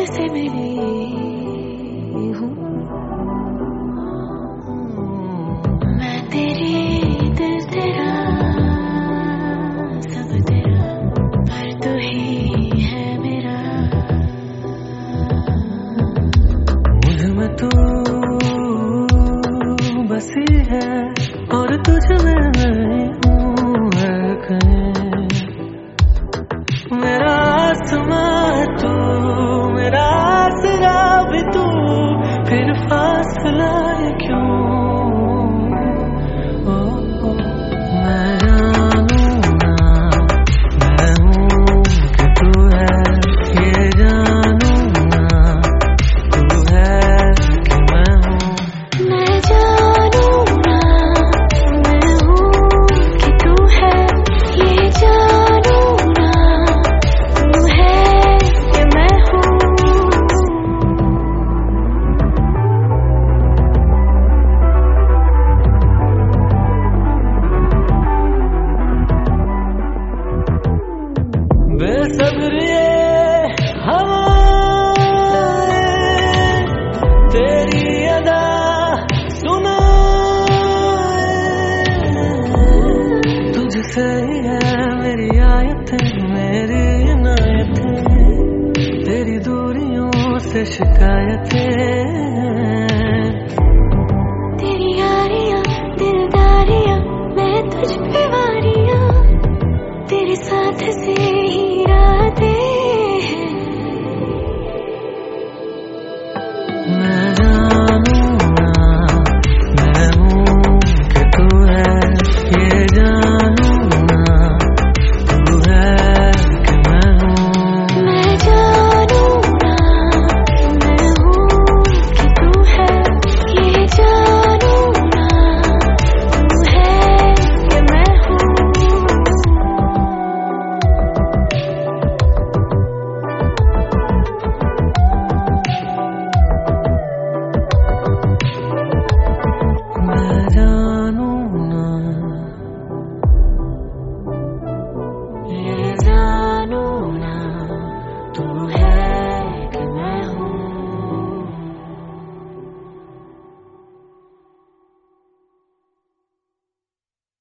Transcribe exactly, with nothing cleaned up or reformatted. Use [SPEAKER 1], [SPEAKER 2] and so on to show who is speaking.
[SPEAKER 1] से मिली हूँ मैं, तेरी दिल तेरा सब तेरा, पर तू ही है मेरा।
[SPEAKER 2] मुझ में तू बसी है और तुझ में मैं हूँ है कहीं। मेरा आसमां तू, मेरा आसरा भी तू, फिर फासला ये क्यों? ओ, ओ, मैं जानूं ना मैं हूँ कि तू है, ये जानूं ना तू है कि मैं हूँ।
[SPEAKER 1] मैं जानूं ना मैं हूँ कि तू है, ये जानूं ना तू है कि मैं हूँ।
[SPEAKER 2] बेसब्री हवाएं तेरी अदा सुनाए, तुझसे ही है मेरी आयतें, मेरी इनायतें, तेरी दूरियों से शिकायतें।
[SPEAKER 1] तेरी यारियां दिलदारियां, मैं तुझ पे वारियां, तेरे साथ से